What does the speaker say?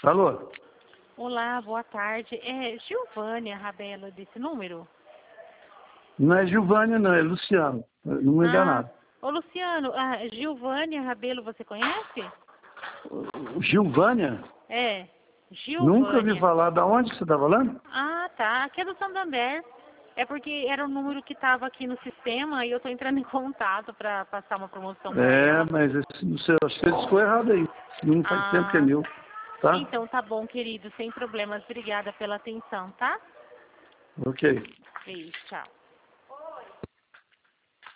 Alô? Olá, boa tarde. É Gilvânia Rabelo desse número? Não é Gilvânia, não, é Luciano. Não me enganaram. Ô Luciano, a Gilvânia Rabelo você conhece? Gilvânia? É, Nunca ouvi Gilvânia. falar. Da onde que você está falando? Ah, tá. Aqui é do Santander. É porque era o número que estava aqui no sistema e eu estou entrando em contato para passar uma promoção para ela. Mas não sei, acho que você ficou errado aí. Não faz tempo que é meu, tá? Então tá bom, querido, sem problemas. Obrigada pela atenção, tá? Ok. Beijo, tchau.